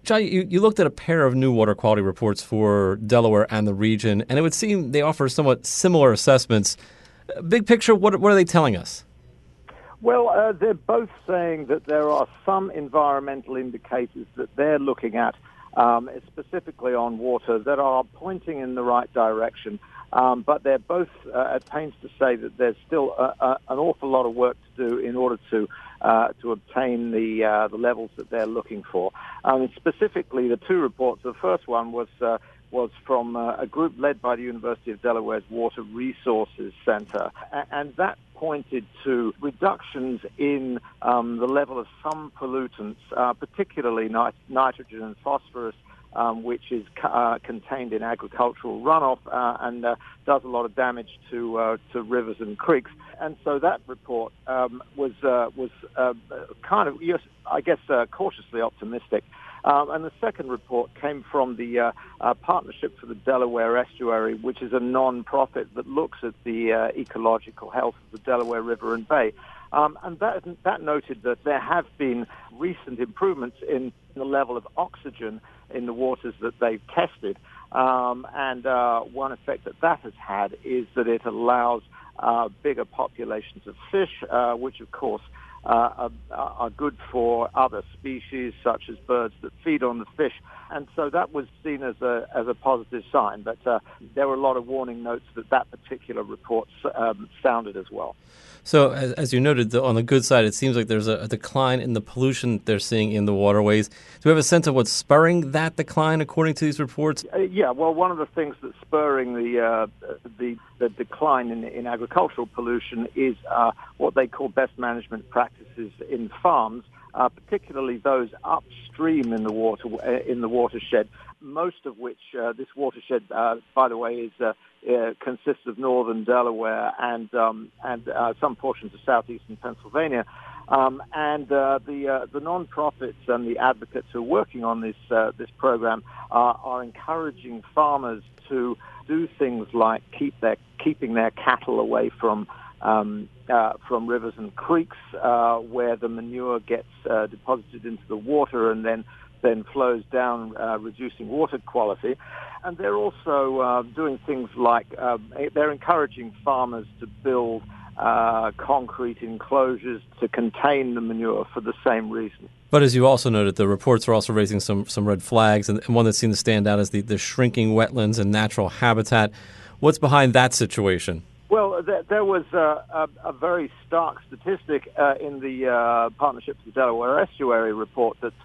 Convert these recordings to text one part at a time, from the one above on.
John, you looked at a pair of new water quality reports for Delaware and the region, and it would seem they offer somewhat similar assessments. Big picture, what are they telling us? Well, they're both saying that there are some environmental indicators that they're looking at, specifically on water, that are pointing in the right direction. But they're both at pains to say that there's still an awful lot of work to do in order to obtain the levels that they're looking for. Specifically, the two reports. The first one was from a group led by the University of Delaware's Water Resources Center, and that pointed to reductions in the level of some pollutants, particularly nitrogen and phosphorus, which is contained in agricultural runoff and does a lot of damage to rivers and creeks. And so that report was kind of, I guess, cautiously optimistic. And the second report came from the Partnership for the Delaware Estuary, which is a non-profit that looks at the ecological health of the Delaware River and Bay. And that noted that there have been recent improvements in the level of oxygen in the waters that they've tested. And one effect that has had is that it allows bigger populations of fish, which, of course, are good for other species, such as birds that feed on the fish. And so that was seen as a positive sign. But there were a lot of warning notes that particular report sounded as well. So, as you noted, on the good side, it seems like there's a decline in the pollution they're seeing in the waterways. Do we have a sense of what's spurring that decline, according to these reports? Yeah, well, one of the things that's spurring the decline in agricultural pollution is what they call best management practices in farms, particularly those upstream in the watershed. Most of which this watershed, by the way, consists of northern Delaware and some portions of southeastern Pennsylvania. And the non-profits and the advocates who are working on this program are encouraging farmers to do things like keeping their cattle away from rivers and creeks, where the manure gets deposited into the water and then flows down, reducing water quality. And they're also doing things like they're encouraging farmers to build concrete enclosures to contain the manure for the same reason. But as you also noted, the reports are also raising some red flags, and one that seems to stand out is the shrinking wetlands and natural habitat. What's behind that situation? Well, there was a very stark statistic in the Partnership for the Delaware Estuary report that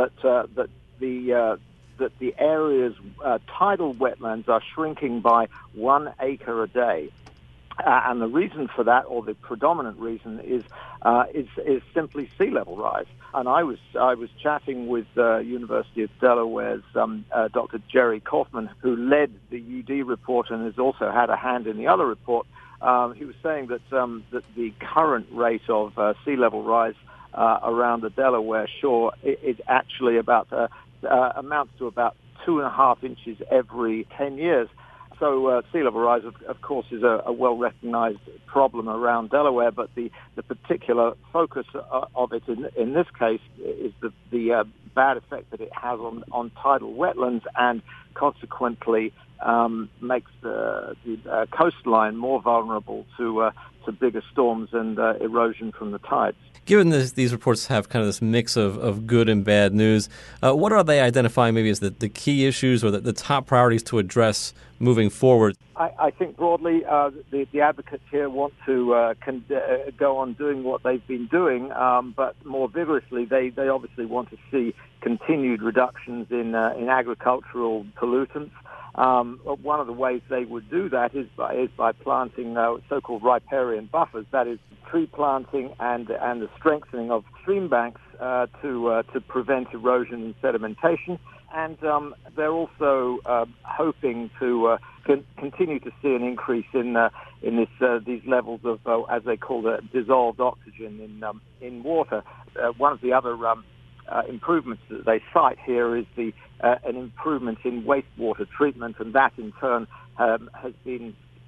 the area's tidal wetlands are shrinking by 1 acre a day. And the reason for that, or the predominant reason, is simply sea level rise. And I was chatting with University of Delaware's Dr. Jerry Kaufman, who led the UD report and has also had a hand in the other report. He was saying that the current rate of sea level rise around the Delaware shore is actually amounts to about 2.5 inches every 10 years. So sea level rise, of course, is a well-recognized problem around Delaware, but the particular focus of it in this case is the bad effect that it has on tidal wetlands, and consequently makes the coastline more vulnerable to bigger storms and erosion from the tides. Given these reports have kind of this mix of good and bad news, what are they identifying maybe as the key issues or the top priorities to address moving forward? I think broadly the advocates here want to go on doing what they've been doing, but more vigorously they obviously want to see continued reductions in agricultural pollutants. One of the ways they would do that is by planting so-called riparian buffers, that is, tree planting and the strengthening of stream banks to prevent erosion and sedimentation. And they're also hoping to continue to see an increase in these levels of, as they call it, dissolved oxygen in water. One of the other improvements that they cite here is an improvement in wastewater treatment, and that in turn has been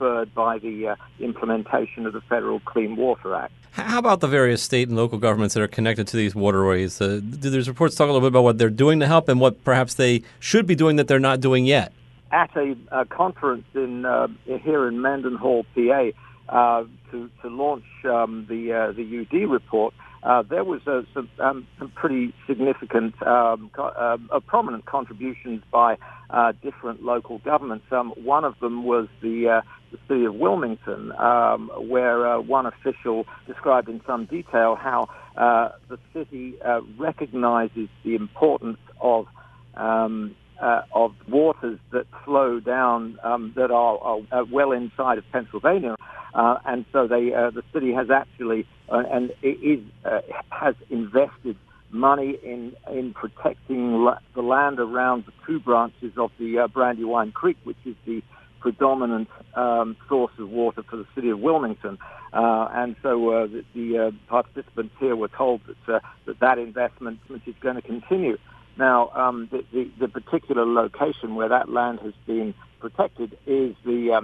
spurred by the implementation of the Federal Clean Water Act. How about the various state and local governments that are connected to these waterways? Do these reports talk a little bit about what they're doing to help and what perhaps they should be doing that they're not doing yet? At a conference here in Mendenhall, PA, to launch the UD report, there was some pretty significant, prominent contributions by different local governments. One of them was the city of Wilmington, where one official described in some detail how the city recognizes the importance of waters that flow down that are well inside of Pennsylvania, and so the city has actually has invested money in protecting the land around the two branches of the Brandywine Creek, which is the predominant source of water for the city of Wilmington, and so the participants here were told that investment is going to continue. Now, the particular location where that land has been protected is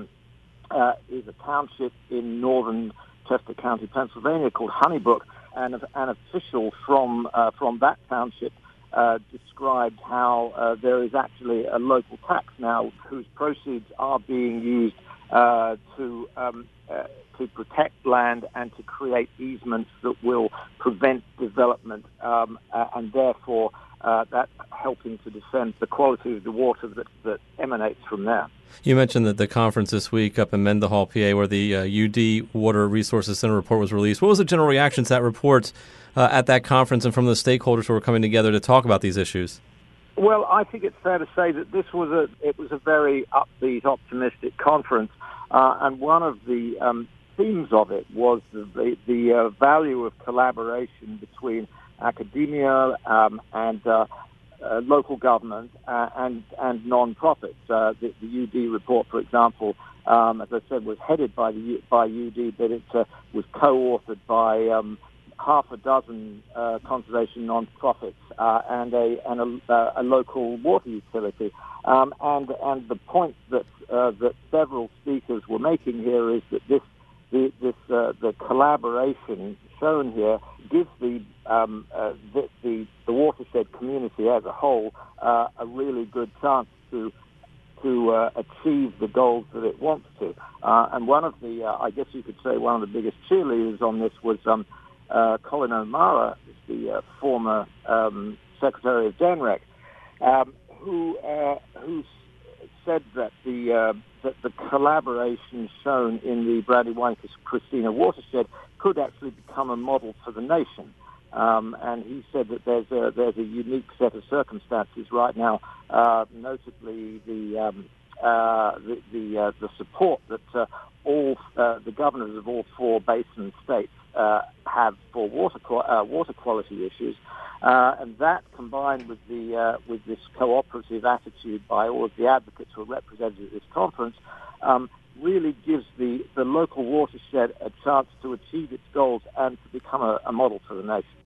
a township in northern Chester County, Pennsylvania, called Honeybrook, and an official from that township described how there is actually a local tax now whose proceeds are being used to protect land and to create easements that will prevent development, and therefore that's helping to defend the quality of the water that emanates from there. You mentioned that the conference this week up in Mendenhall, PA, where the UD Water Resources Center report was released. What was the general reaction to that report at that conference and from the stakeholders who were coming together to talk about these issues? Well, I think it's fair to say that it was a very upbeat, optimistic conference, and one of the themes of it was the value of collaboration between academia and local government and non-profits. The UD report, for example, as I said, was headed by UD, but it was co-authored by half a dozen conservation non-profits and a local water utility. And the point that several speakers were making here is that the collaboration shown here gives the watershed community as a whole a really good chance to achieve the goals that it wants to. And one of the, I guess you could say, one of the biggest cheerleaders on this was Colin O'Mara, the former Secretary of DENREC, who said that the collaboration shown in the Brandywine-Christina watershed could actually become a model for the nation. And he said that there's a unique set of circumstances right now, notably the support that all the governors of all four basin states have for water quality issues, and that combined with this cooperative attitude by all of the advocates who are represented at this conference, really gives the local watershed a chance to achieve its goals and to become a model for the nation.